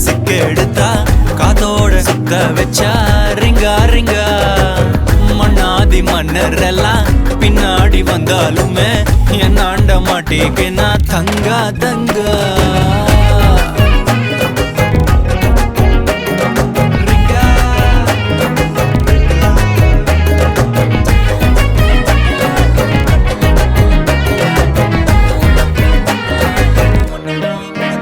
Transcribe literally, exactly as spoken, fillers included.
சிக்க எடுத்தா காத்தோட சுத்த வச்சா ரிங்கா ரிங்கா மண்ணாதி மன்னர் எல்லாம் பின்னாடி வந்தாலுமே என் ஆண்ட மாட்டேக்கு நான் தங்கா தங்கா